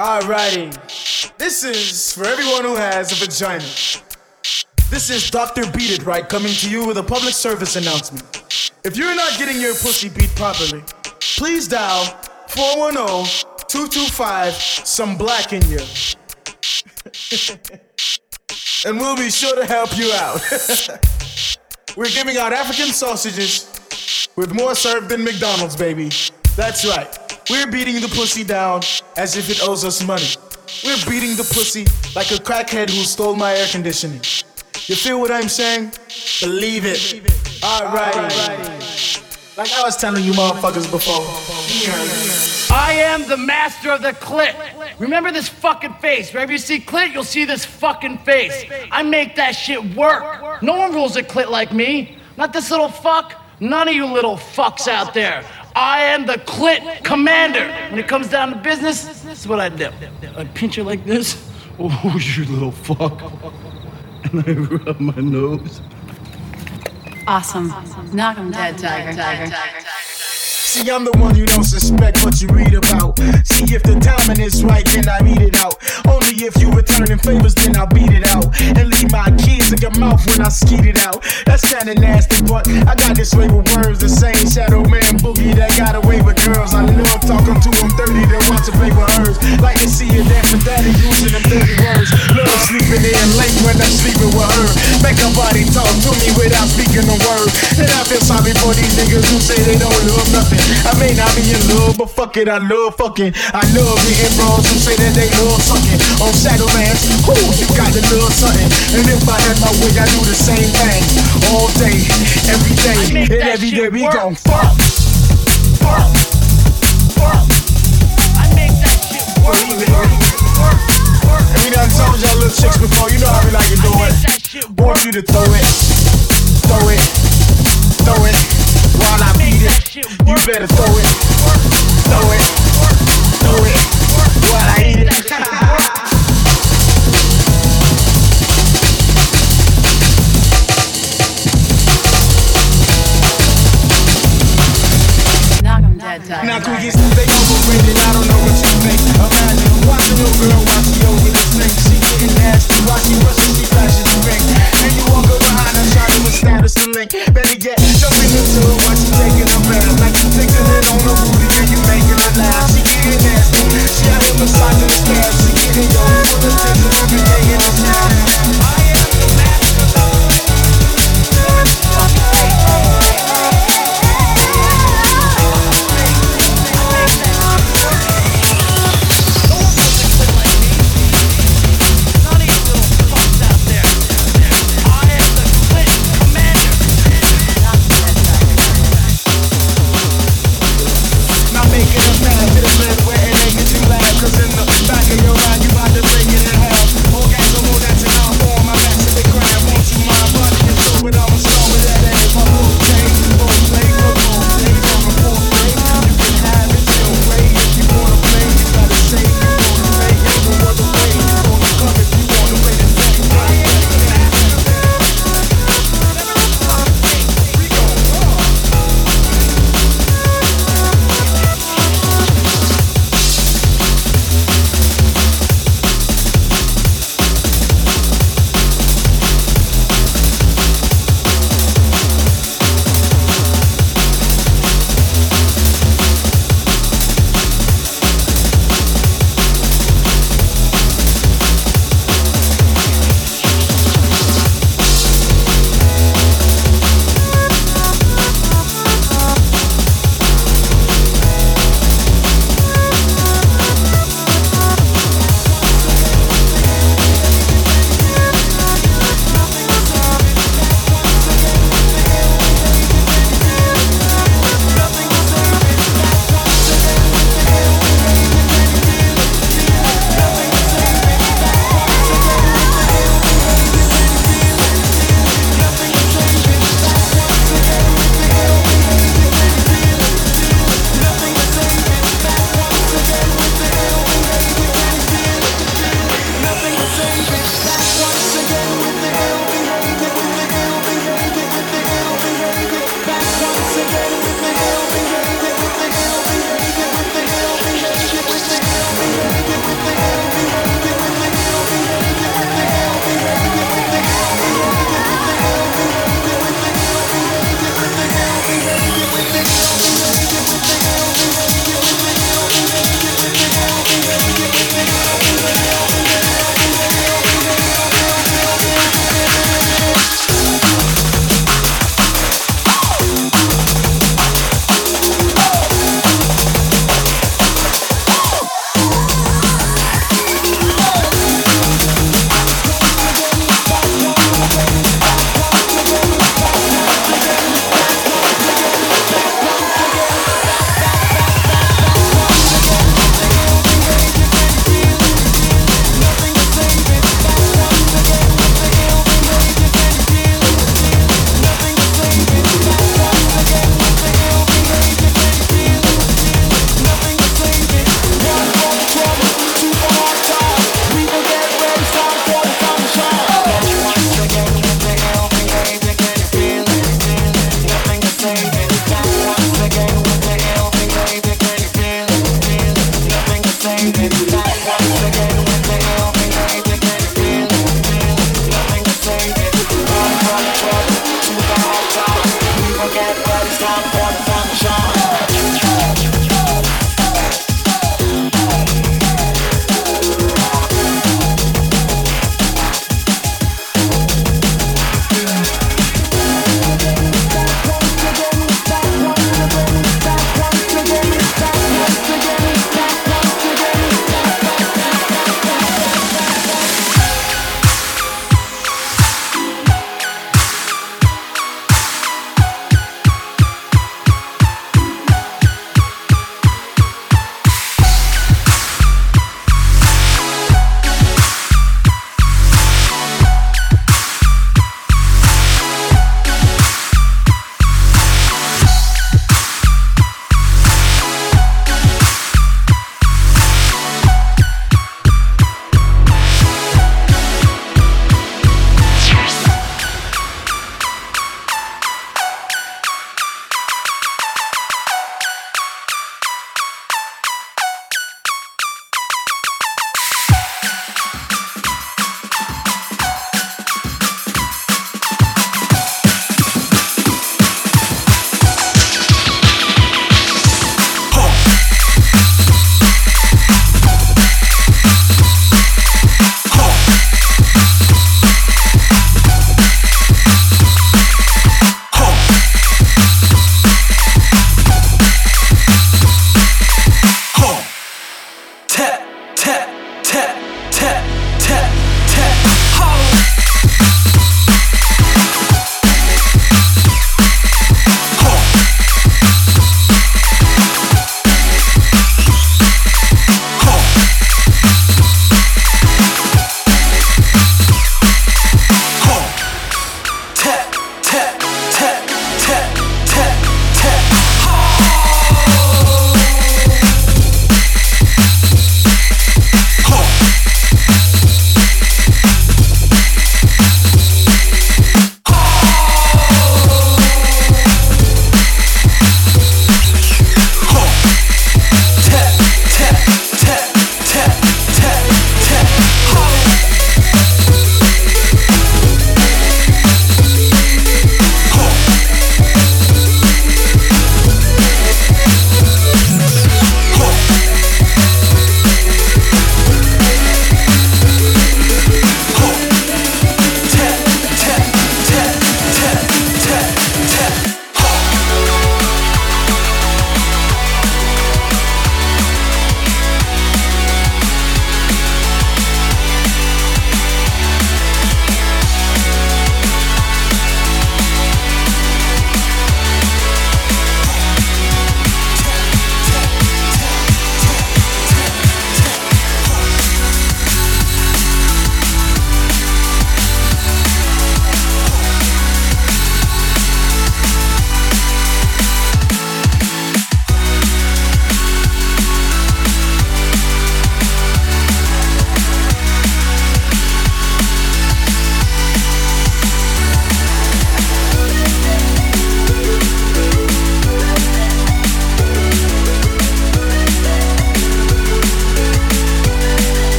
Alrighty, this is for everyone who has a vagina. This is Dr. Beat It Right coming to you with a public service announcement. If you're not getting your pussy beat properly, please dial 410-225 some black in you. And we'll be sure to help you out. We're giving out African sausages with more served than McDonald's, baby. That's right. We're beating the pussy down as if it owes us money. We're beating the pussy like a crackhead who stole my air conditioning. You feel what I'm saying? Believe it. Alright. Like I was telling you motherfuckers before. I am the master of the clit. Remember this fucking face. Wherever you see clit, you'll see this fucking face. I make that shit work. No one rules a clit like me. Not this little fuck. None of you little fucks out there. I am the clit commander. When it comes down to business, this is what I do. I pinch her like this. Oh, you little fuck. And I rub my nose. Awesome. Knock 'em dead, Tiger. See, I'm the one you don't suspect what you read about. See, if the timing is right, then I read it out. Only if you returning favors, then I'll beat it out. And leave my kids in your mouth when I skeet it out. That's kinda nasty, but I got this way with words. The same Shadow Man boogie that got away with girls. I love talking to them 30, then watch them play with hers. Like to see you dance with daddy using them dirty words. Love sleeping in late when I'm sleeping with her. Make her body talk to me without speaking a word. Then I feel sorry for these niggas who say they don't love nothing. I may not be in love, but fuck it, I love fucking. I love hitting bros who say that they love sucking. On Shadowlands, who you got to love something. And if I had my way, I do the same thing. All day, every day, and every day we gon' fuck. I make that shit work. And we done told y'all little chicks before, you know how we like to do it. Want you to throw it. While I beat it, you better throw it. While I eat it. Knock 'em dead, Tiger. Now cookies, they overrated, I don't know what you think. Imagine watching your girl while she over the sink. She getting nasty, while she rushing, she flashes the ring. And you walk up behind her, trying to establish the link. Better get jumping into her while she taking a bath. Like you fixing it on her booty and you making her laugh. She getting nasty, she out here massaging the scab. She getting young, full of attention every day in the town. I am the master of the Cause in the back of your mind, you about to break it in half.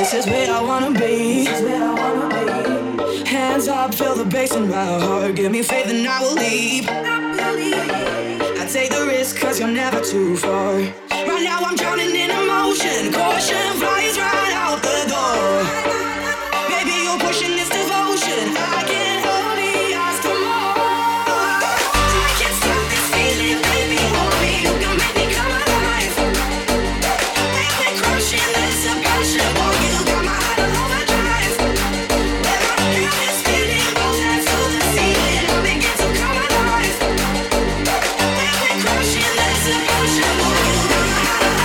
This is where I wanna be. Hands up, feel the bass in my heart. Give me faith and I will leap. I take the risk cause you're never too far. Right now I'm drowning in emotion. Caution flies right out the door. Baby, you're pushing this devotion. I can't hold me, ask for more. I can't stop this feeling, baby. Want me, you can make me come alive. We're crushing this passion. Boy, you got my heart all overdrive. When I feel this feeling, both hands to the ceiling, I begin to come alive. We're crushing this passion. Boy, you got my heart all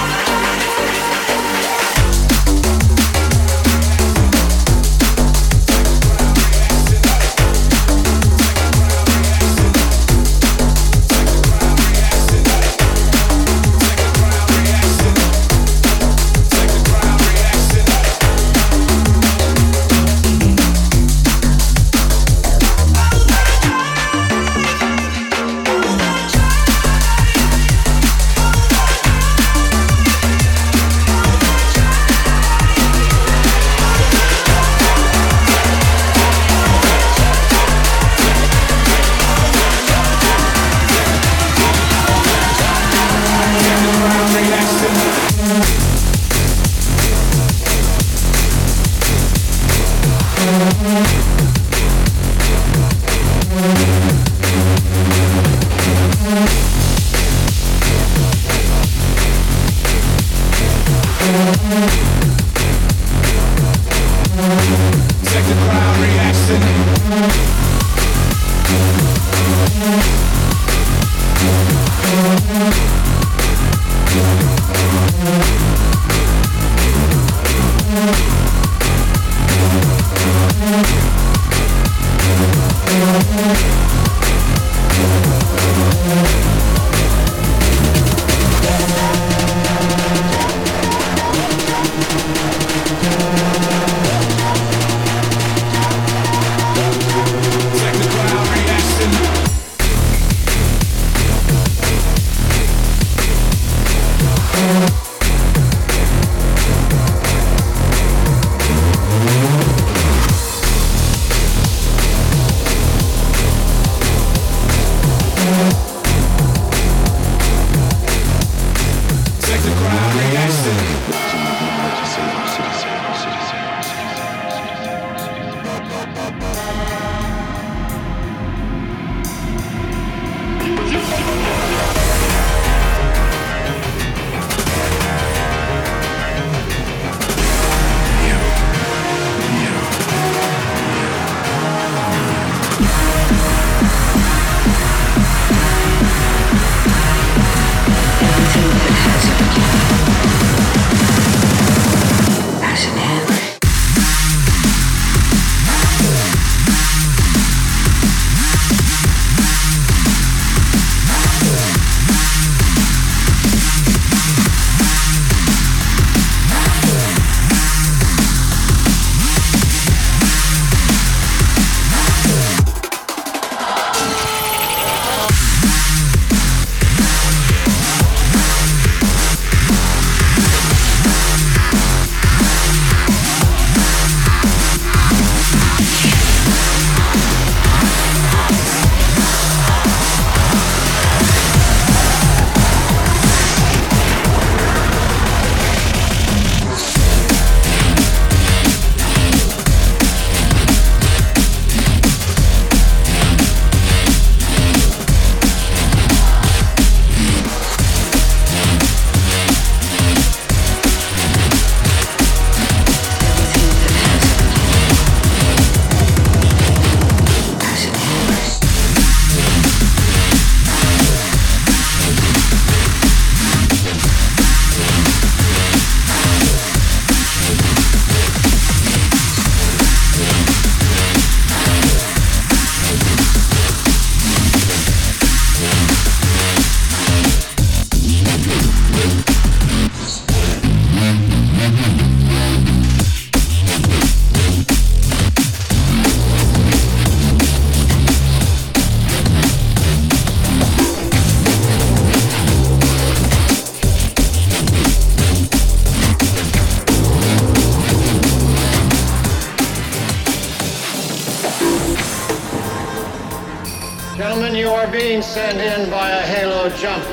Gentlemen, you are being sent in by a halo jump.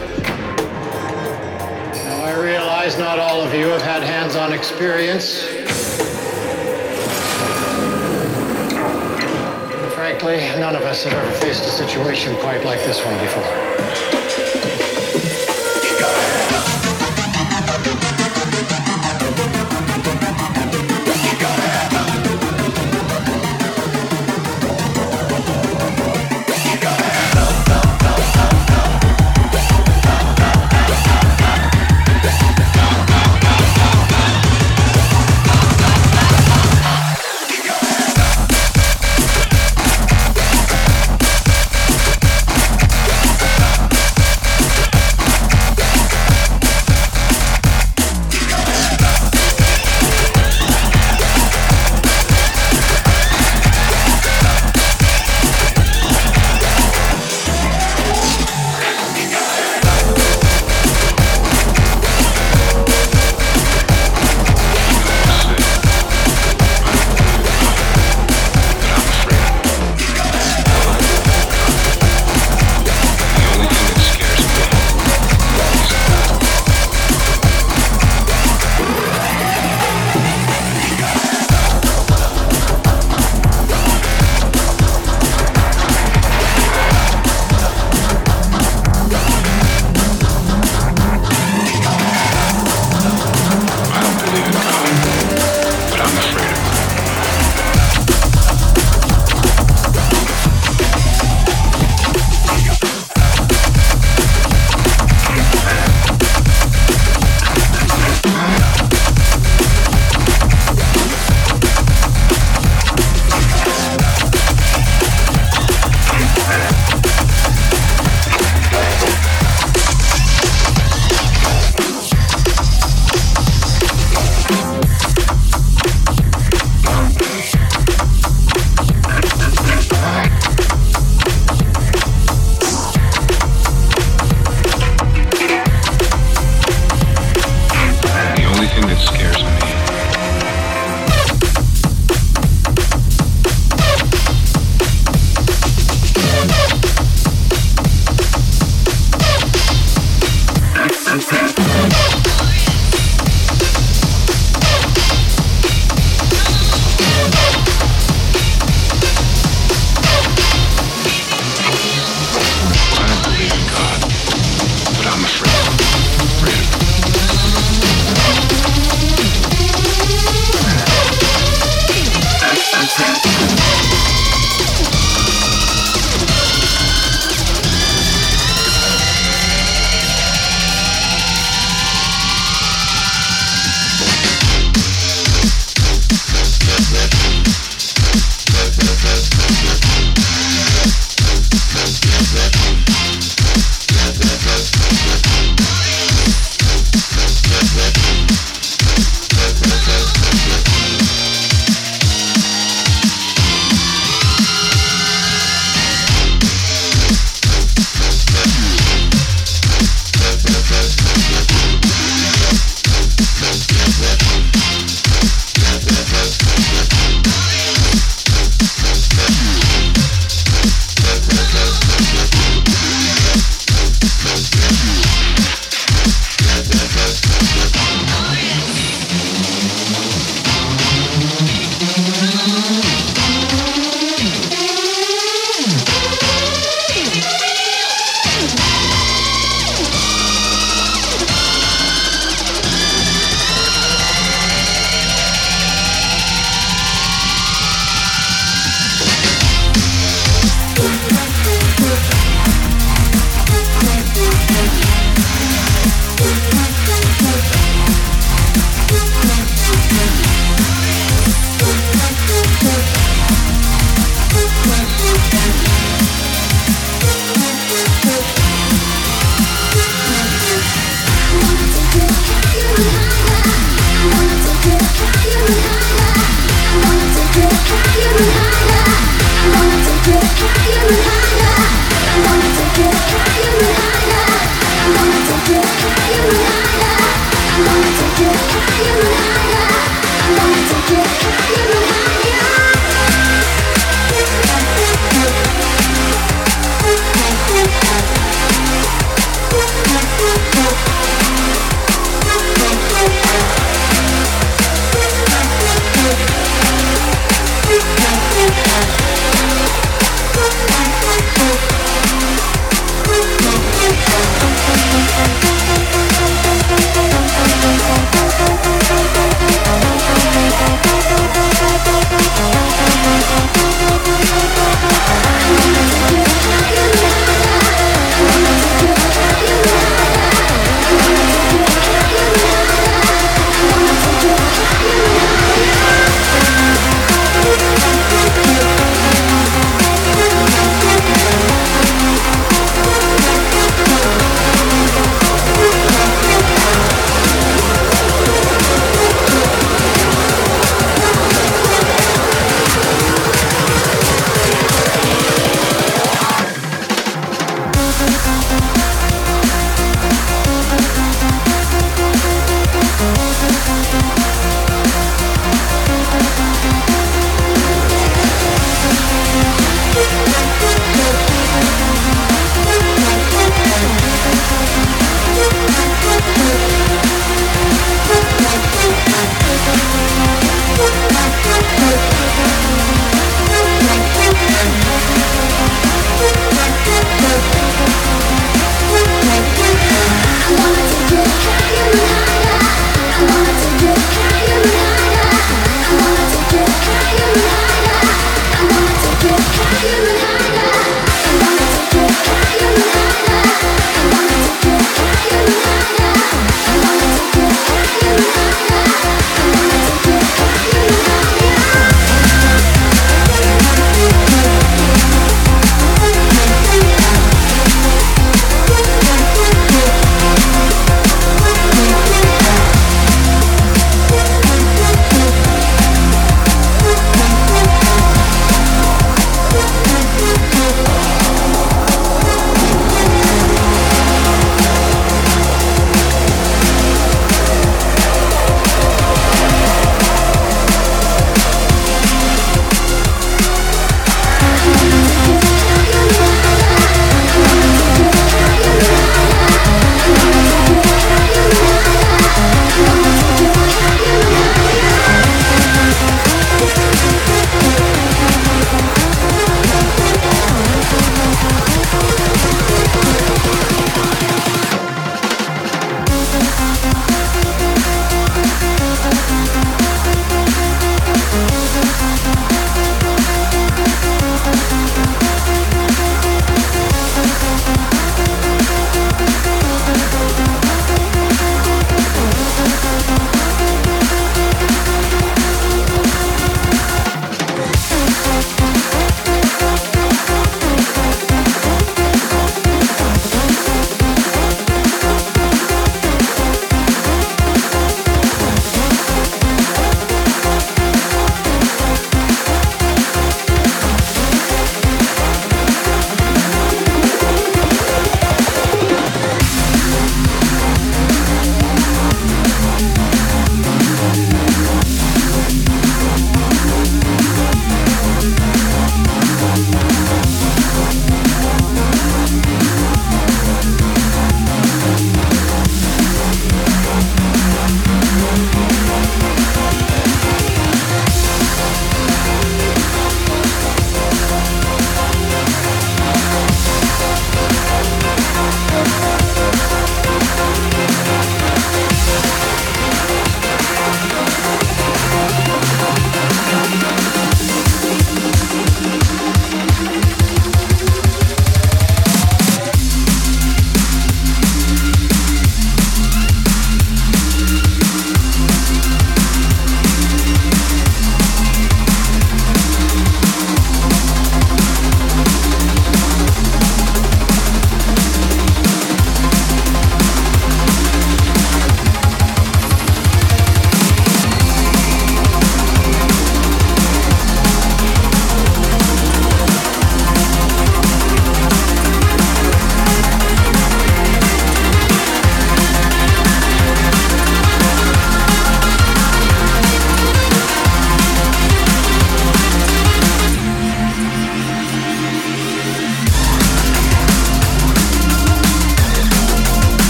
Now, I realize not all of you have had hands-on experience. And frankly, none of us have ever faced a situation quite like this one before.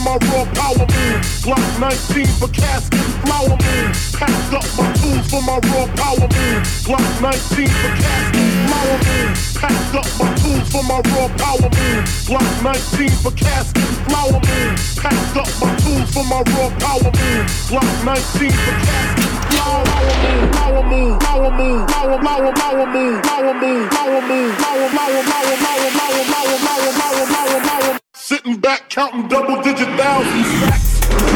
my raw power move. Glock 19 for casket, flower move. Packed up my tools for my raw power move. Glock 19 for casket, flower move. Packed up my tools for my raw power move. Glock 19 for casket, flower move. Packed up my tools for my raw power move. Glock 19 for casket, flower move. Power move, power move, power move, power move, power move, power move, power move. Sitting back counting double-digit thousands stacks.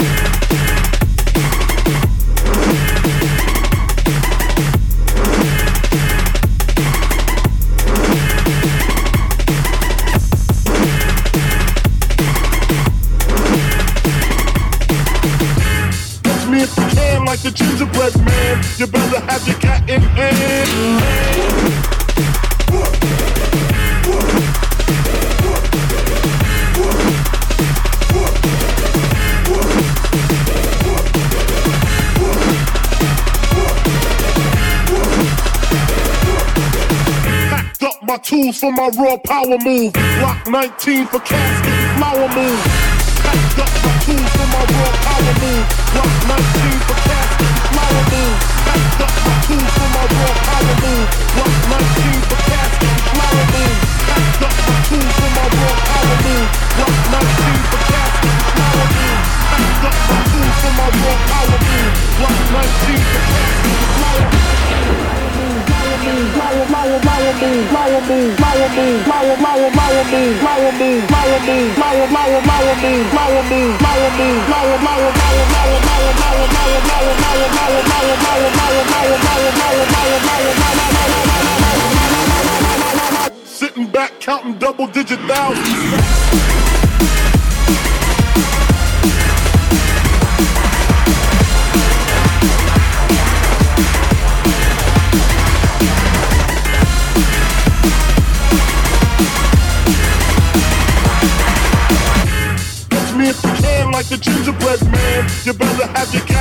Touch me if you can, like the gingerbread man. You better have your cat in hand. My tools for my raw power move. Block 19 for casket, flower move. Packed up my tools for my raw power move. Block 19 for casket, flower move. Packed up my tools for my raw power move. Block 19 for casket, flower move. Packed up my tools for my raw power move. Block 19 for casket, flower move. Packed up my tools for my raw power move. Block 19 for casket, flower move. Sitting back counting double-digit thousands. If you can, like the gingerbread man, you better have your